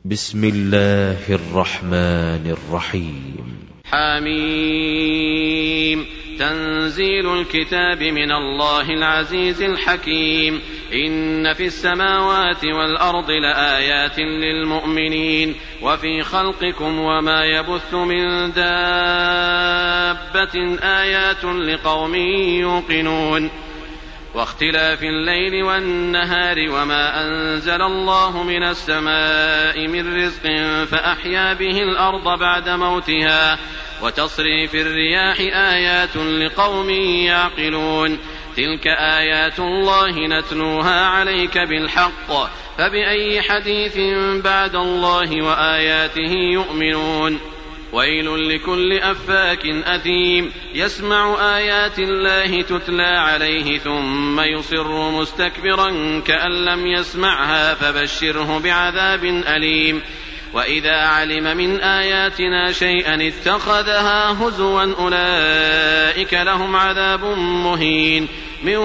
بسم الله الرحمن الرحيم. حميم. تنزيل الكتاب من الله العزيز الحكيم. إن في السماوات والأرض لآيات للمؤمنين وفي خلقكم وما يبث من دابة آيات لقوم يوقنون. واختلاف الليل والنهار وما أنزل الله من السماء من رزق فأحيا به الأرض بعد موتها وتصريف الرياح آيات لقوم يعقلون. تلك آيات الله نتلوها عليك بالحق فبأي حديث بعد الله وآياته يؤمنون. ويل لكل أفاك أثيم يسمع آيات الله تتلى عليه ثم يصر مستكبرا كأن لم يسمعها فبشره بعذاب أليم. وإذا علم من آياتنا شيئا اتخذها هزوا أولئك لهم عذاب مهين من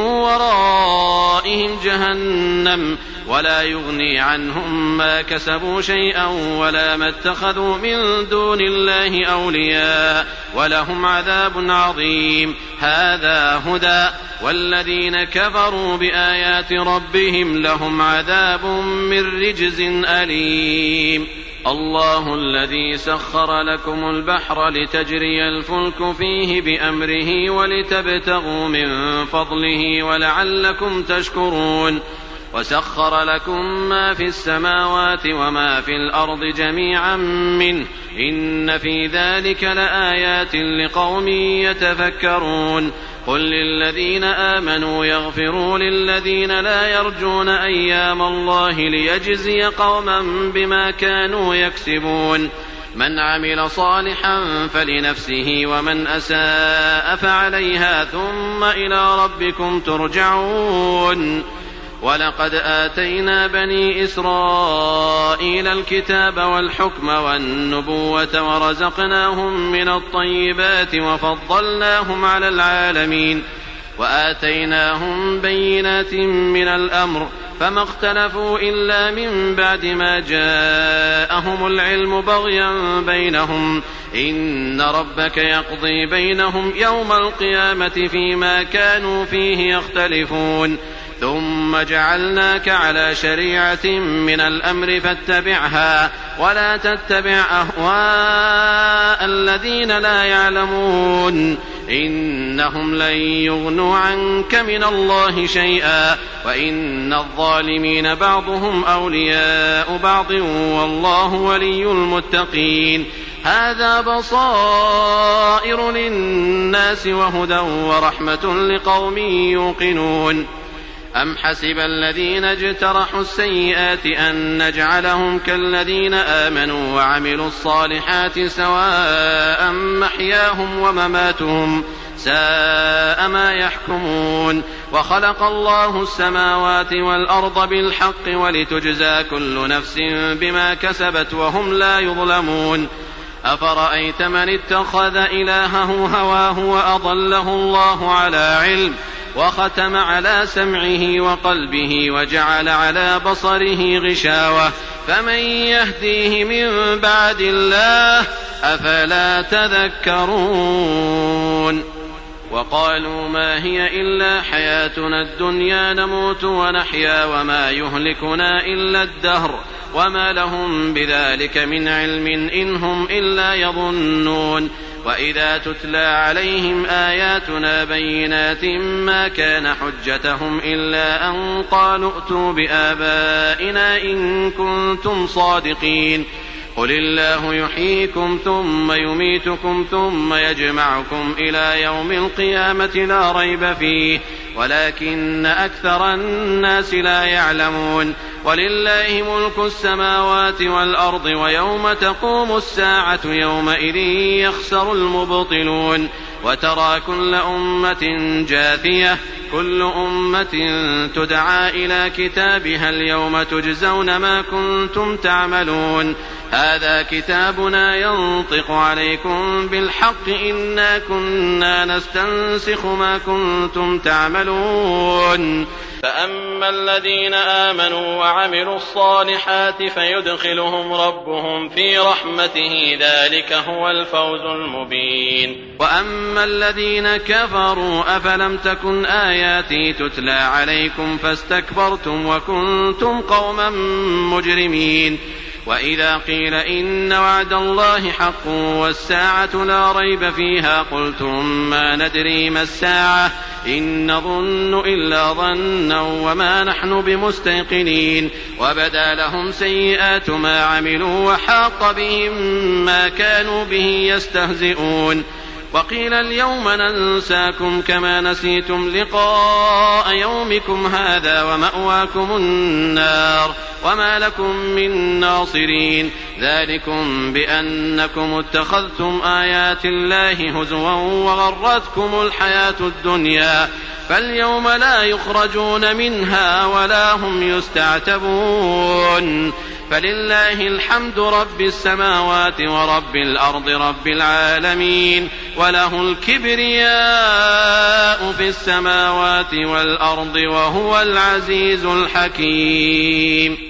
ورائهم جهنم ولا يغني عنهم ما كسبوا شيئا ولا ما اتخذوا من دون الله أولياء ولهم عذاب عظيم. هذا هدى والذين كفروا بآيات ربهم لهم عذاب من رجز أليم. الله الذي سخر لكم البحر لتجري الفلك فيه بأمره ولتبتغوا من فضله ولعلكم تشكرون. وسخر لكم ما في السماوات وما في الأرض جميعا منه إن في ذلك لآيات لقوم يتفكرون. قل للذين آمنوا يغفروا للذين لا يرجون أيام الله ليجزي قوما بما كانوا يكسبون. من عمل صالحا فلنفسه ومن أساء فعليها ثم إلى ربكم ترجعون. ولقد آتينا بني إسرائيل الكتاب والحكم والنبوة ورزقناهم من الطيبات وفضلناهم على العالمين وآتيناهم بينات من الأمر فما اختلفوا إلا من بعد ما جاءهم العلم بغيا بينهم إن ربك يقضي بينهم يوم القيامة فيما كانوا فيه يختلفون. ثم جعلناك على شريعة من الأمر فاتبعها ولا تتبع أهواء الذين لا يعلمون إنهم لن يغنوا عنك من الله شيئا وإن الظالمين بعضهم أولياء بعض والله ولي المتقين. هذا بصائر للناس وهدى ورحمة لقوم يوقنون. أم حسب الذين اجترحوا السيئات أن نجعلهم كالذين آمنوا وعملوا الصالحات سواء محياهم ومماتهم ساء ما يحكمون. وخلق الله السماوات والأرض بالحق ولتجزى كل نفس بما كسبت وهم لا يظلمون. أفرأيت من اتخذ إلهه هواه وأضله الله على علم وختم على سمعه وقلبه وجعل على بصره غشاوة فمن يهديه من بعد الله أفلا تذكرون. وقالوا ما هي إلا حياتنا الدنيا نموت ونحيا وما يهلكنا إلا الدهر وما لهم بذلك من علم إن هم إلا يظنون. وإذا تتلى عليهم آياتنا بينات ما كان حجتهم إلا أن قالوا ائتوا بآبائنا إن كنتم صادقين. قل الله يحييكم ثم يميتكم ثم يجمعكم إلى يوم القيامة لا ريب فيه ولكن أكثر الناس لا يعلمون. ولله ملك السماوات والأرض ويوم تقوم الساعة يومئذ يخسر المبطلون. وترى كل أمة جاثية كل أمة تدعى إلى كتابها اليوم تجزون ما كنتم تعملون. هذا كتابنا ينطق عليكم بالحق إنا كنا نستنسخ ما كنتم تعملون. فأما الذين آمنوا وعملوا الصالحات فيدخلهم ربهم في رحمته ذلك هو الفوز المبين. وأما الذين كفروا أفلم تكن آياتي تتلى عليكم فاستكبرتم وكنتم قوما مجرمين. وإذا قيل إن وعد الله حق والساعة لا ريب فيها قلتم ما ندري ما الساعة إن نظن إلا ظنا وما نحن بمستيقنين. وبدا لهم سيئات ما عملوا وحاق بهم ما كانوا به يستهزئون. وقيل اليوم ننساكم كما نسيتم لقاء يومكم هذا ومأواكم النار وما لكم من ناصرين. ذلكم بأنكم اتخذتم آيات الله هزوا وغرتكم الحياة الدنيا فاليوم لا يخرجون منها ولا هم يستعتبون. فلله الحمد رب السماوات ورب الأرض رب العالمين وله الكبرياء في السماوات والأرض وهو العزيز الحكيم.